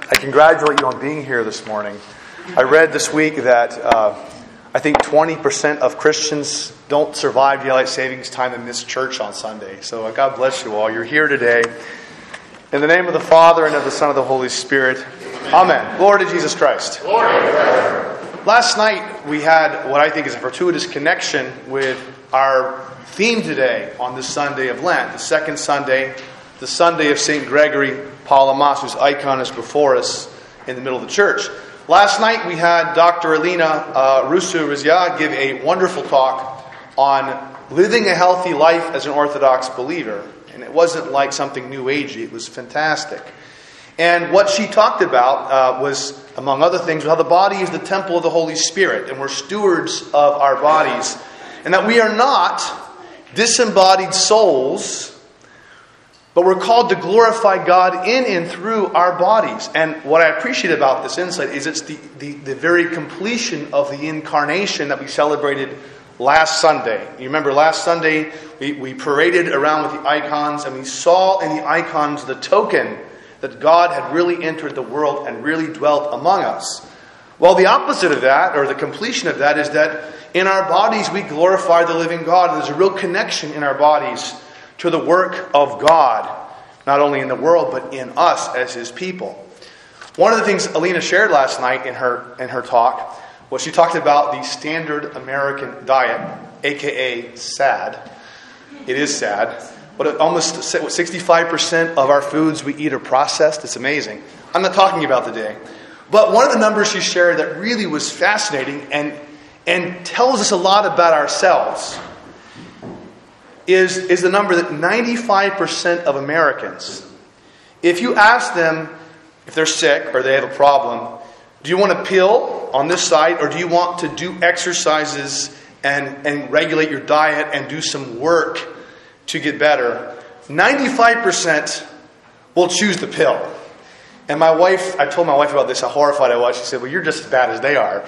I congratulate you on being here this morning. I read this week that I think 20% of Christians don't survive daylight savings time and miss church on Sunday. So God bless you all. You're here today. In the name of the Father, and of the Son, and of the Holy Spirit. Amen. Glory to Jesus Christ. Glory. Last night we had what I think is a fortuitous connection with our theme today on this Sunday of Lent, the second Sunday, the Sunday of St. Gregory Palamas, whose icon is before us in the middle of the church. Last night we had Dr. Alina Rusu-Rizia give a wonderful talk on living a healthy life as an Orthodox believer. And it wasn't like something new agey, it was fantastic. And what she talked about was, among other things, how the body is the temple of the Holy Spirit, and we're stewards of our bodies. And that we are not disembodied souls, but we're called to glorify God in and through our bodies. And what I appreciate about this insight is it's the very completion of the incarnation that we celebrated last Sunday. You remember last Sunday we paraded around with the icons, and we saw in the icons the token that God had really entered the world and really dwelt among us. Well, the opposite of that, or the completion of that, is that in our bodies we glorify the living God. There's a real connection in our bodies to the work of God, not only in the world, but in us as His people. One of the things Alina shared last night in her talk was she talked about the standard American diet, aka SAD. It is sad, but almost 65% of our foods we eat are processed. It's amazing. I'm not talking about today. But one of the numbers she shared that really was fascinating and tells us a lot about ourselves is the number that 95% of Americans, if you ask them if they're sick or they have a problem, do you want a pill on this side, or do you want to do exercises and regulate your diet and do some work to get better? 95% will choose the pill. And I told my wife about this, how horrified I was. She said, "Well, you're just as bad as they are."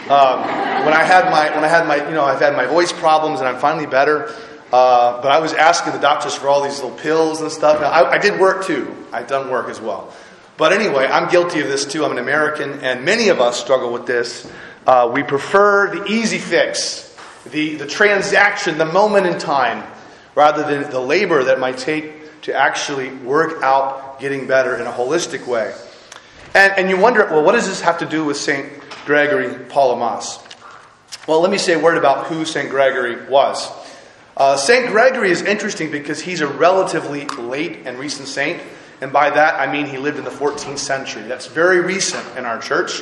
I've had my voice problems and I'm finally better. But I was asking the doctors for all these little pills and stuff. I did work too. I've done work as well. But anyway, I'm guilty of this too. I'm an American, and many of us struggle with this. We prefer the easy fix, the transaction, the moment in time, rather than the labor that it might take to actually work out getting better in a holistic way. And you wonder, well, what does this have to do with St. Gregory Palamas? Well, let me say a word about who St. Gregory was. St. Gregory is interesting because he's a relatively late and recent saint. And by that, I mean he lived in the 14th century. That's very recent in our church.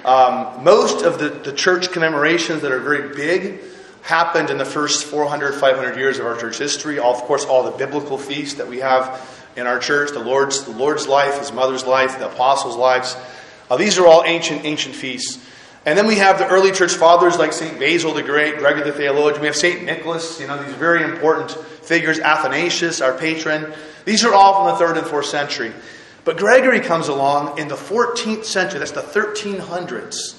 Most of the church commemorations that are very big happened in the first 400, 500 years of our church history. Of course, all the biblical feasts that we have in our church, the Lord's life, His mother's life, the apostles' lives. These are all ancient feasts. And then we have the early church fathers like St. Basil the Great, Gregory the Theologian. We have St. Nicholas, these very important figures. Athanasius, our patron. These are all from the 3rd and 4th century. But Gregory comes along in the 14th century. That's the 1300s.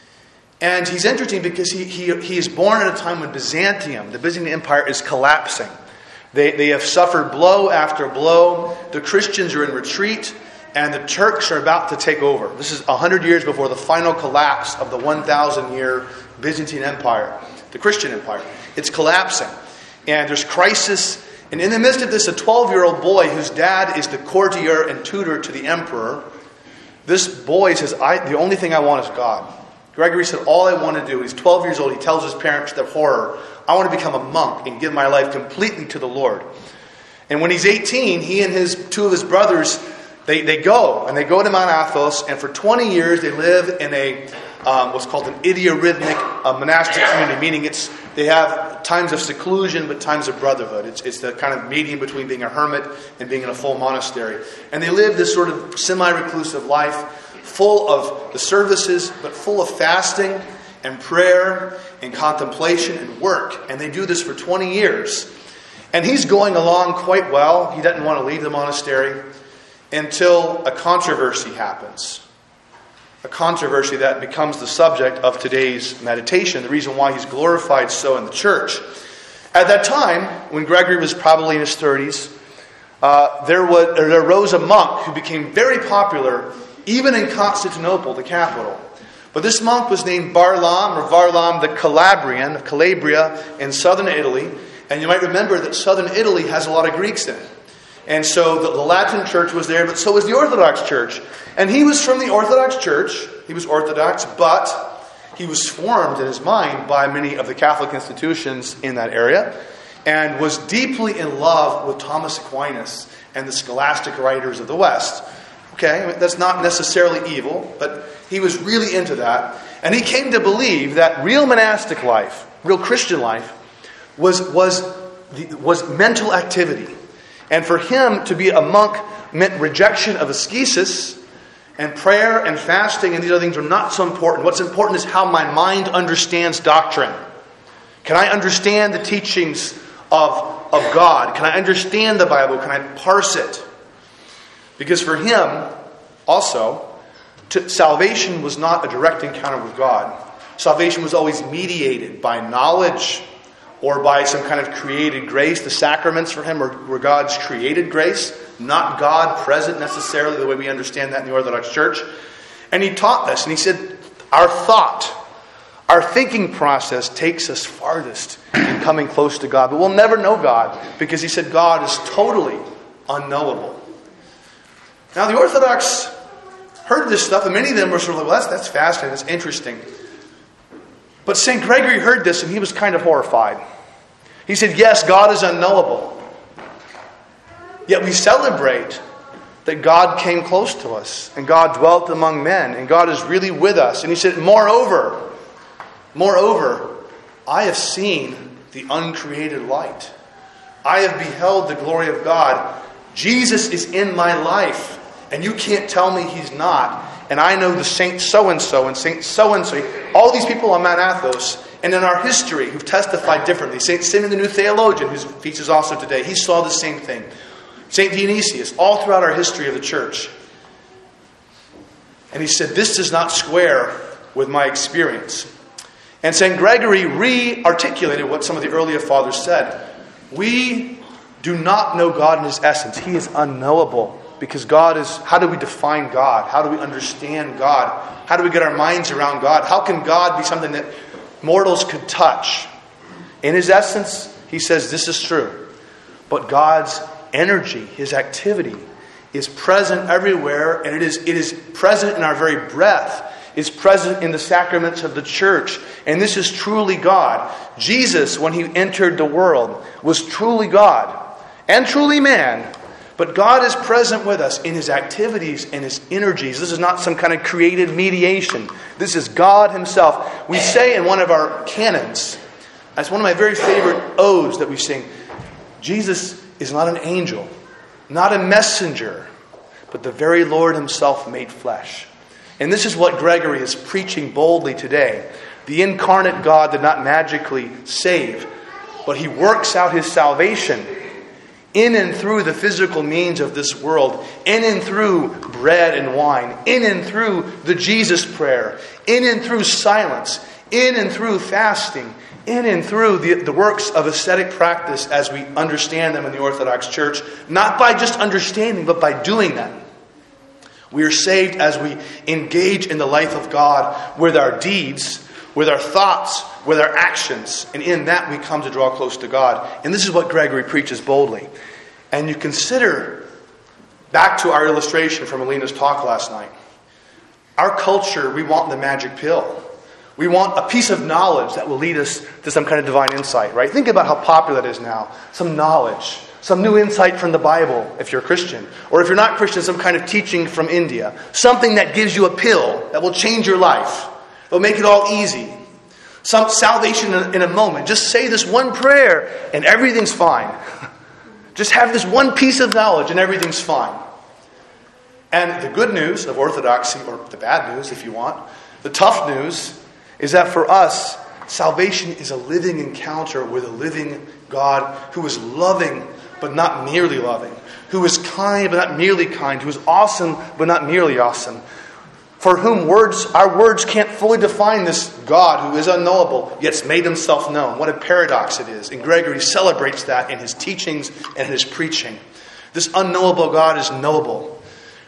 And he's interesting because he is born at a time when Byzantium, the Byzantine Empire, is collapsing. They have suffered blow after blow. The Christians are in retreat. And the Turks are about to take over. This is 100 years before the final collapse of the 1,000-year Byzantine Empire, the Christian Empire. It's collapsing. And there's crisis. And in the midst of this, a 12-year-old boy whose dad is the courtier and tutor to the emperor, this boy says, the only thing I want is God. Gregory said, all I want to do, he's 12 years old, he tells his parents their horror, I want to become a monk and give my life completely to the Lord. And when he's 18, he and two of his brothers, They go to Mount Athos, and for 20 years they live in a what's called an idiorhythmic monastic community, meaning they have times of seclusion but times of brotherhood. It's the kind of medium between being a hermit and being in a full monastery. And they live this sort of semi-reclusive life, full of the services, but full of fasting and prayer and contemplation and work. And they do this for 20 years. And he's going along quite well. He doesn't want to leave the monastery until a controversy happens. A controversy that becomes the subject of today's meditation, the reason why he's glorified so in the church. At that time, when Gregory was probably in his 30s, there arose a monk who became very popular even in Constantinople, the capital. But this monk was named Varlam the Calabrian, of Calabria in southern Italy. And you might remember that southern Italy has a lot of Greeks in it. And so the Latin church was there, but so was the Orthodox church. And he was from the Orthodox church. He was Orthodox, but he was formed in his mind by many of the Catholic institutions in that area, and was deeply in love with Thomas Aquinas and the scholastic writers of the West. Okay, I mean, that's not necessarily evil, but he was really into that. And he came to believe that real monastic life, real Christian life, was mental activity. And for him to be a monk meant rejection of ascesis, and prayer and fasting and these other things are not so important. What's important is how my mind understands doctrine. Can I understand the teachings of God? Can I understand the Bible? Can I parse it? Because for him, also, salvation was not a direct encounter with God. Salvation was always mediated by knowledge or by some kind of created grace. The sacraments for him were God's created grace, not God present necessarily the way we understand that in the Orthodox Church. And he taught this, and he said, our thinking process takes us farthest in coming close to God. But we'll never know God, because he said God is totally unknowable. Now the Orthodox heard this stuff, and many of them were sort of like, well, that's fascinating, that's interesting. But St. Gregory heard this, and he was kind of horrified. He said, yes, God is unknowable. Yet we celebrate that God came close to us, and God dwelt among men, and God is really with us. And he said, moreover, I have seen the uncreated light. I have beheld the glory of God. Jesus is in my life, and you can't tell me he's not. And I know the Saint so-and-so and Saint so-and-so. All these people on Mount Athos, and in our history, who've testified differently. Saint Simeon the New Theologian, whose feast is also today, he saw the same thing. Saint Dionysius, all throughout our history of the church. And he said, this does not square with my experience. And St. Gregory re-articulated what some of the earlier fathers said. We do not know God in his essence. He is unknowable. Because God is, how do we define God? How do we understand God? How do we get our minds around God? How can God be something that mortals could touch? In his essence, he says this is true. But God's energy, his activity, is present everywhere, and it is present in our very breath. Is present in the sacraments of the church. And this is truly God. Jesus, when he entered the world, was truly God and truly man. But God is present with us in his activities and his energies. This is not some kind of created mediation. This is God himself. We say in one of our canons, that's one of my very favorite odes that we sing, Jesus is not an angel, not a messenger, but the very Lord himself made flesh. And this is what Gregory is preaching boldly today. The incarnate God did not magically save, but he works out his salvation in and through the physical means of this world, in and through bread and wine, in and through the Jesus prayer, in and through silence, in and through fasting, in and through the works of ascetic practice as we understand them in the Orthodox Church, not by just understanding, but by doing them. We are saved as we engage in the life of God with our deeds, with our thoughts, with our actions. And in that we come to draw close to God. And this is what Gregory preaches boldly. And you consider, back to our illustration from Alina's talk last night, our culture, we want the magic pill. We want a piece of knowledge that will lead us to some kind of divine insight, right? Think about how popular that is now. Some knowledge, some new insight from the Bible, if you're a Christian. Or if you're not Christian, some kind of teaching from India. Something that gives you a pill that will change your life. It will make it all easy. Some salvation in a moment. Just say this one prayer and everything's fine. Just have this one piece of knowledge and everything's fine. And the good news of orthodoxy, or the bad news if you want, the tough news is that for us, salvation is a living encounter with a living God who is loving but not merely loving, who is kind but not merely kind, who is awesome but not merely awesome, for whom our words can't fully define this God who is unknowable, yet has made himself known. What a paradox it is. And Gregory celebrates that in his teachings and his preaching. This unknowable God is knowable.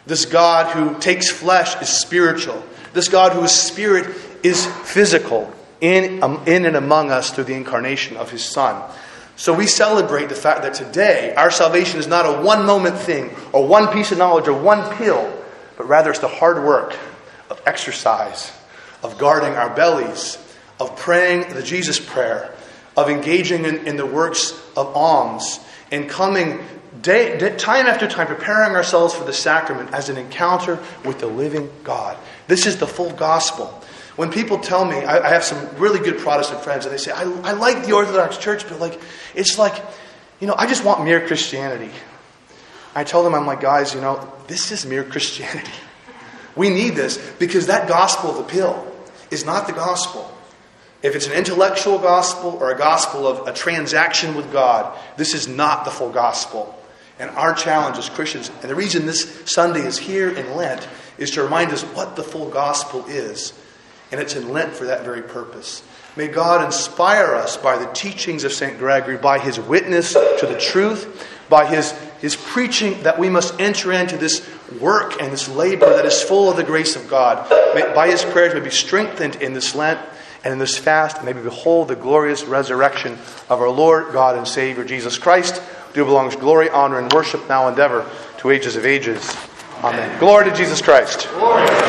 This God who takes flesh is spiritual. This God who is spirit is physical in and among us through the incarnation of His Son. So we celebrate the fact that today our salvation is not a one-moment thing or one piece of knowledge or one pill, but rather it's the hard work of exercise, of guarding our bellies, of praying the Jesus prayer, of engaging in the works of alms, and coming time after time, preparing ourselves for the sacrament as an encounter with the living God. This is the full gospel. When people tell me, I have some really good Protestant friends, and they say, I like the Orthodox Church, but it's like, I just want mere Christianity. I tell them, I'm like, guys, this is mere Christianity. We need this because that gospel of the pill is not the gospel. If it's an intellectual gospel or a gospel of a transaction with God, this is not the full gospel. And our challenge as Christians, and the reason this Sunday is here in Lent, is to remind us what the full gospel is. And it's in Lent for that very purpose. May God inspire us by the teachings of St. Gregory, by his witness to the truth, by his preaching that we must enter into this work and this labor that is full of the grace of God. By his prayers, may we be strengthened in this Lent and in this fast, and may we behold the glorious resurrection of our Lord, God, and Savior, Jesus Christ, to whom belongs glory, honor, and worship now and ever, to ages of ages. Amen. Glory to Jesus Christ. Glory.